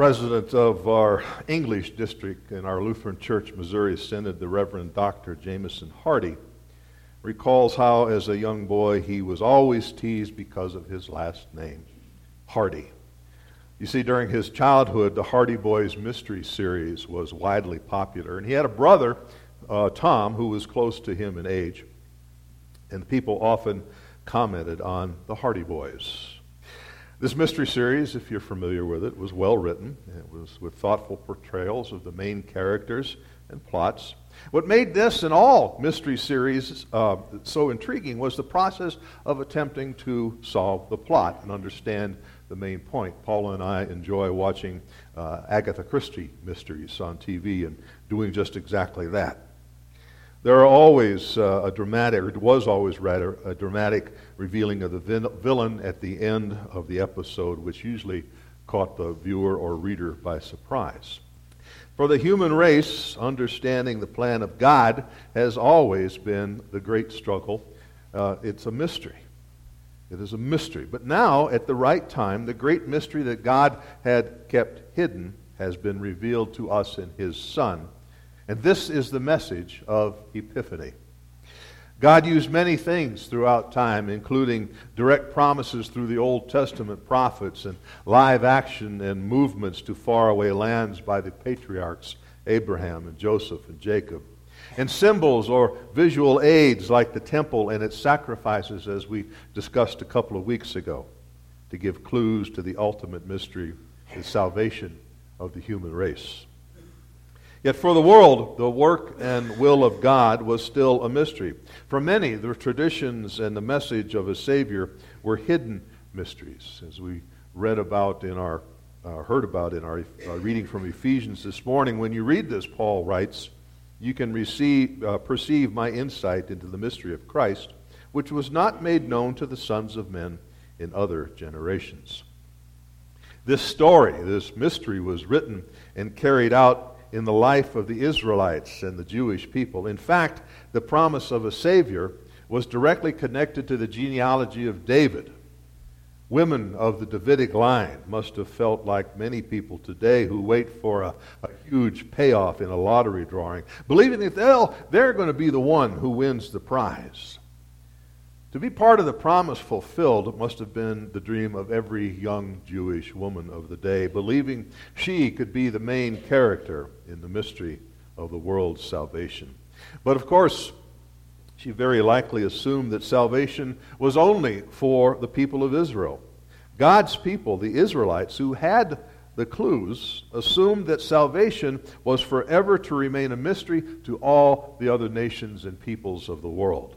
President of our English district in our Lutheran Church Missouri Synod, the Reverend Dr. Jameson Hardy, recalls how as a young boy he was always teased because of his last name, Hardy. You see, during his childhood, the Hardy Boys Mystery Series was widely popular, and he had a brother, Tom, who was close to him in age, and people often commented on the Hardy Boys. This mystery series, if you're familiar with it, was well written. It was with thoughtful portrayals of the main characters and plots. What made this and all mystery series so intriguing was the process of attempting to solve the plot and understand the main point. Paula and I enjoy watching Agatha Christie mysteries on TV and doing just exactly that. There are always a dramatic revealing of the villain at the end of the episode, which usually caught the viewer or reader by surprise. For the human race, understanding the plan of God has always been the great struggle. It's a mystery. It is a mystery. But now, at the right time, the great mystery that God had kept hidden has been revealed to us in His Son. And this is the message of Epiphany. God used many things throughout time, including direct promises through the Old Testament prophets and live action and movements to faraway lands by the patriarchs Abraham and Joseph and Jacob, and symbols or visual aids like the temple and its sacrifices, as we discussed a couple of weeks ago, to give clues to the ultimate mystery, the salvation of the human race. Yet for the world, the work and will of God was still a mystery. For many, the traditions and the message of a Savior were hidden mysteries, as we heard about in our reading from Ephesians this morning. When you read this, Paul writes, you can perceive my insight into the mystery of Christ, which was not made known to the sons of men in other generations. This story, this mystery, was written and carried out in the life of the Israelites and the Jewish people. In fact, the promise of a Savior was directly connected to the genealogy of David. Women of the Davidic line must have felt like many people today who wait for a huge payoff in a lottery drawing, believing that they're going to be the one who wins the prize. To be part of the promise fulfilled must have been the dream of every young Jewish woman of the day, believing she could be the main character in the mystery of the world's salvation. But of course, she very likely assumed that salvation was only for the people of Israel. God's people, the Israelites, who had the clues, assumed that salvation was forever to remain a mystery to all the other nations and peoples of the world.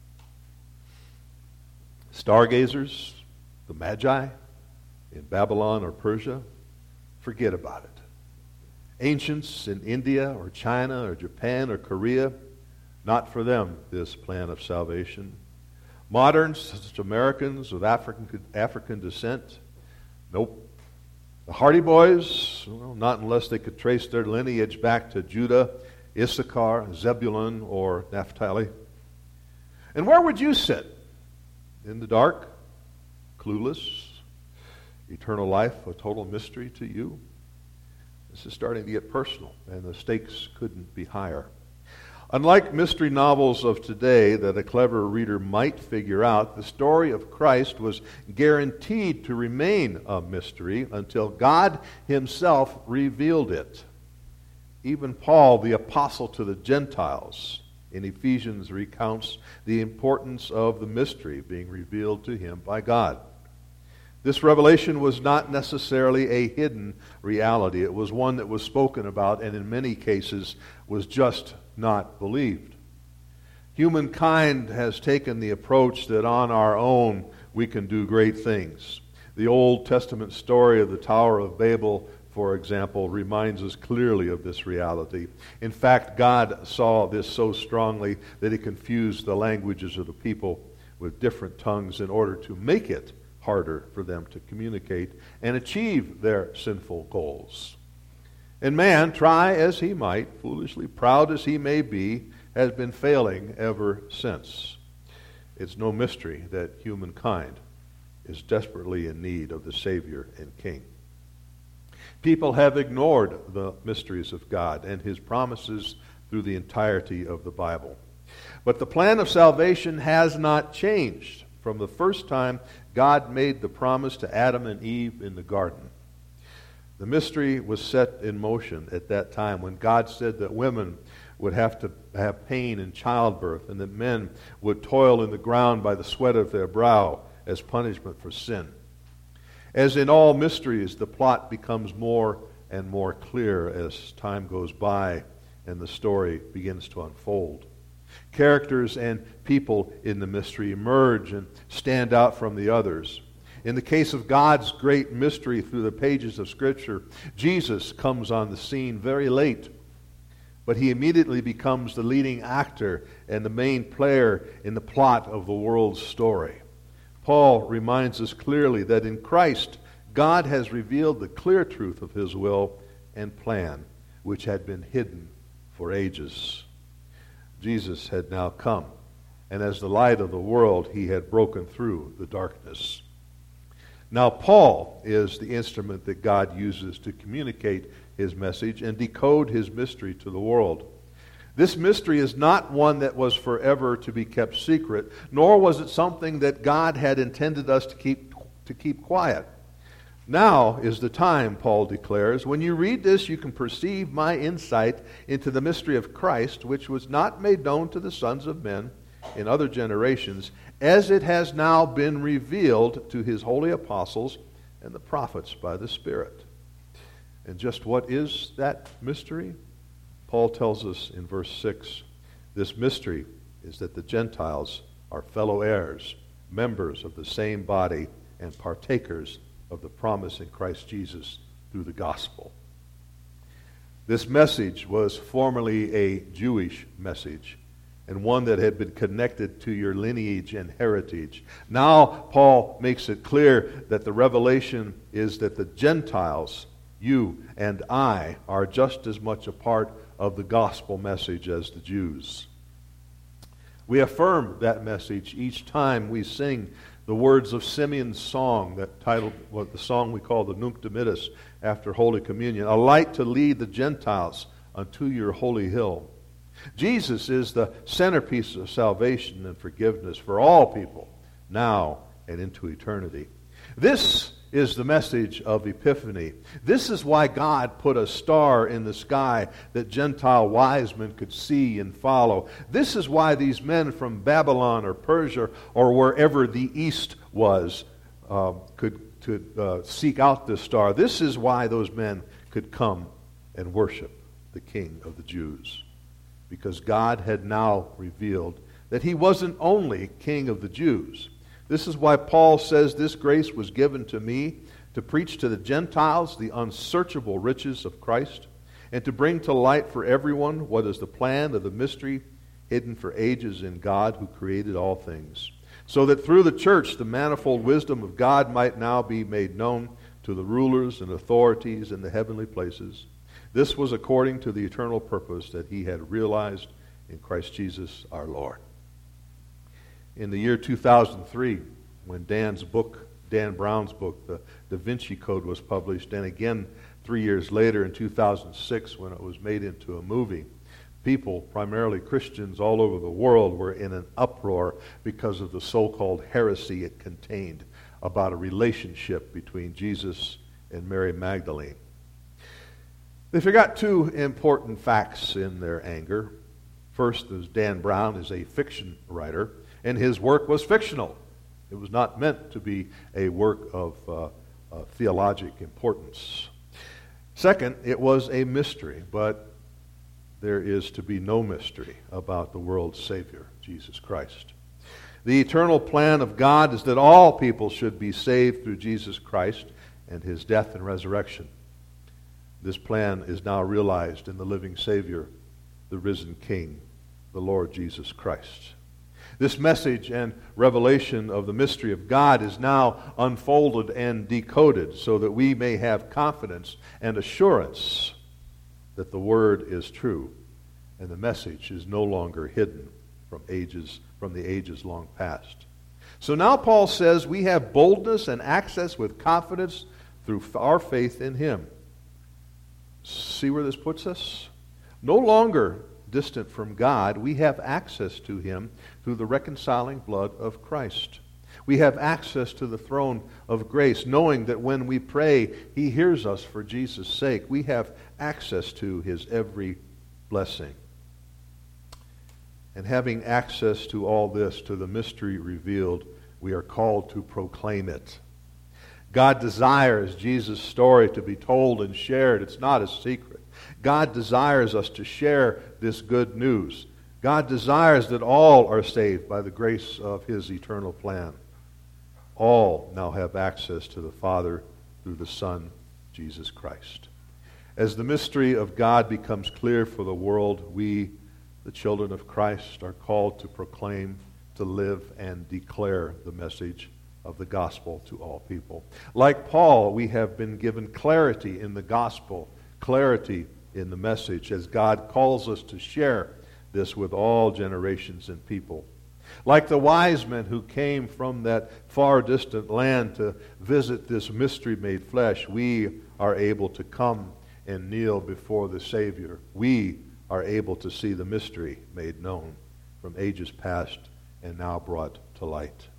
Stargazers, the Magi in Babylon or Persia, forget about it. Ancients in India or China or Japan or Korea, not for them this plan of salvation. Moderns, such as Americans with African descent, nope. The Hardy Boys, well, not unless they could trace their lineage back to Judah, Issachar, Zebulun, or Naphtali. And where would you sit? In the dark, clueless, eternal life, a total mystery to you? This is starting to get personal, and the stakes couldn't be higher. Unlike mystery novels of today that a clever reader might figure out, the story of Christ was guaranteed to remain a mystery until God Himself revealed it. Even Paul, the apostle to the Gentiles, in Ephesians recounts the importance of the mystery being revealed to him by God. This revelation was not necessarily a hidden reality. It was one that was spoken about and in many cases was just not believed. Humankind has taken the approach that on our own we can do great things. The Old Testament story of the Tower of Babel, for example, reminds us clearly of this reality. In fact, God saw this so strongly that He confused the languages of the people with different tongues in order to make it harder for them to communicate and achieve their sinful goals. And man, try as he might, foolishly proud as he may be, has been failing ever since. It's no mystery that humankind is desperately in need of the Savior and King. People have ignored the mysteries of God and His promises through the entirety of the Bible. But the plan of salvation has not changed from the first time God made the promise to Adam and Eve in the garden. The mystery was set in motion at that time when God said that women would have to have pain in childbirth and that men would toil in the ground by the sweat of their brow as punishment for sin. As in all mysteries, the plot becomes more and more clear as time goes by and the story begins to unfold. Characters and people in the mystery emerge and stand out from the others. In the case of God's great mystery through the pages of Scripture, Jesus comes on the scene very late, but He immediately becomes the leading actor and the main player in the plot of the world's story. Paul reminds us clearly that in Christ, God has revealed the clear truth of His will and plan, which had been hidden for ages. Jesus had now come, and as the light of the world, He had broken through the darkness. Now, Paul is the instrument that God uses to communicate His message and decode His mystery to the world. This mystery is not one that was forever to be kept secret, nor was it something that God had intended us to keep quiet. Now is the time, Paul declares. When you read this, you can perceive my insight into the mystery of Christ, which was not made known to the sons of men in other generations, as it has now been revealed to His holy apostles and the prophets by the Spirit. And just what is that mystery? Paul tells us in verse 6, this mystery is that the Gentiles are fellow heirs, members of the same body, and partakers of the promise in Christ Jesus through the gospel. This message was formerly a Jewish message, and one that had been connected to your lineage and heritage. Now, Paul makes it clear that the revelation is that the Gentiles, you and I, are just as much a part of the gospel message as the Jews. We affirm that message each time we sing the words of Simeon's song, that titled, the song we call the Nunc Dimittis after Holy Communion, a light to lead the Gentiles unto your holy hill. Jesus is the centerpiece of salvation and forgiveness for all people, now and into eternity. This is the message of Epiphany. This is why God put a star in the sky that Gentile wise men could see and follow. This is why these men from Babylon or Persia or wherever the east was could seek out this star. This is why those men could come and worship the King of the Jews. Because God had now revealed that He wasn't only King of the Jews. This is why Paul says this grace was given to me to preach to the Gentiles the unsearchable riches of Christ and to bring to light for everyone what is the plan of the mystery hidden for ages in God who created all things, so that through the church the manifold wisdom of God might now be made known to the rulers and authorities in the heavenly places. This was according to the eternal purpose that He had realized in Christ Jesus our Lord. In the year 2003, when Dan Brown's book, The Da Vinci Code, was published, and again 3 years later in 2006 when it was made into a movie, people, primarily Christians all over the world, were in an uproar because of the so-called heresy it contained about a relationship between Jesus and Mary Magdalene. They forgot two important facts in their anger. First, is Dan Brown is a fiction writer, and his work was fictional. It was not meant to be a work of theologic importance. Second, it was a mystery, but there is to be no mystery about the world's Savior, Jesus Christ. The eternal plan of God is that all people should be saved through Jesus Christ and His death and resurrection. This plan is now realized in the living Savior, the risen King, the Lord Jesus Christ. This message and revelation of the mystery of God is now unfolded and decoded so that we may have confidence and assurance that the Word is true and the message is no longer hidden from the ages long past. So now Paul says we have boldness and access with confidence through our faith in Him. see where this puts us? No longer distant from God, we have access to him through the reconciling blood of Christ. We have access to the throne of grace, knowing that when we pray, he hears us for Jesus' sake. We have access to his every blessing. And having access to all this, to the mystery revealed, we are called to proclaim it. God desires Jesus' story to be told and shared. It's not a secret. God desires us to share this good news. God desires that all are saved by the grace of his eternal plan. All now have access to the Father through the Son, Jesus Christ. As the mystery of God becomes clear for the world, we, the children of Christ, are called to proclaim, to live, and declare the message of the gospel to all people. Like Paul, we have been given clarity in the gospel, clarity in the message, as God calls us to share this with all generations and people. Like the wise men who came from that far distant land to visit this mystery made flesh, we are able to come and kneel before the Savior. We are able to see the mystery made known from ages past and now brought to light.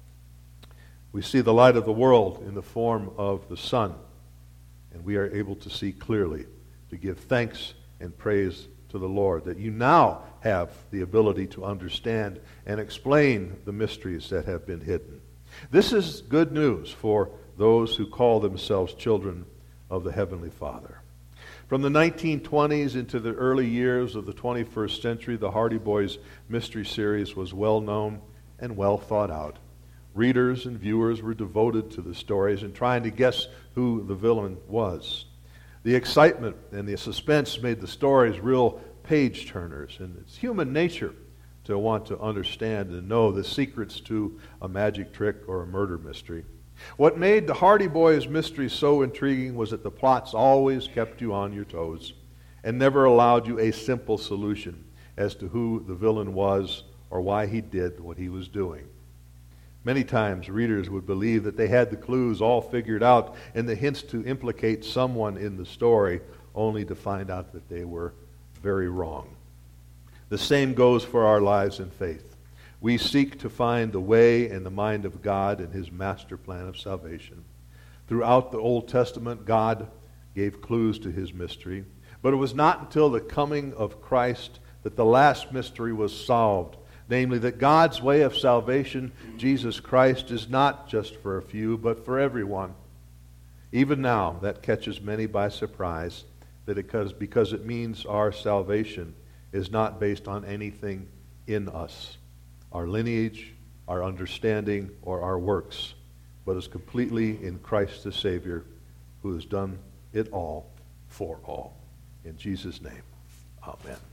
We see the light of the world in the form of the sun, and we are able to see clearly, to give thanks and praise to the Lord, that you now have the ability to understand and explain the mysteries that have been hidden. This is good news for those who call themselves children of the Heavenly Father. From the 1920s into the early years of the 21st century, the Hardy Boys Mystery Series was well known and well thought out. Readers and viewers were devoted to the stories and trying to guess who the villain was. The excitement and the suspense made the stories real page-turners, and it's human nature to want to understand and know the secrets to a magic trick or a murder mystery. What made the Hardy Boys mystery so intriguing was that the plots always kept you on your toes and never allowed you a simple solution as to who the villain was or why he did what he was doing. Many times readers would believe that they had the clues all figured out and the hints to implicate someone in the story, only to find out that they were very wrong. The same goes for our lives in faith. We seek to find the way and the mind of God in his master plan of salvation. Throughout the Old Testament, God gave clues to his mystery, but it was not until the coming of Christ that the last mystery was solved. Namely, that God's way of salvation, Jesus Christ, is not just for a few, but for everyone. Even now, that catches many by surprise, because it means our salvation is not based on anything in us, our lineage, our understanding, or our works, but is completely in Christ the Savior, who has done it all for all. In Jesus' name, amen.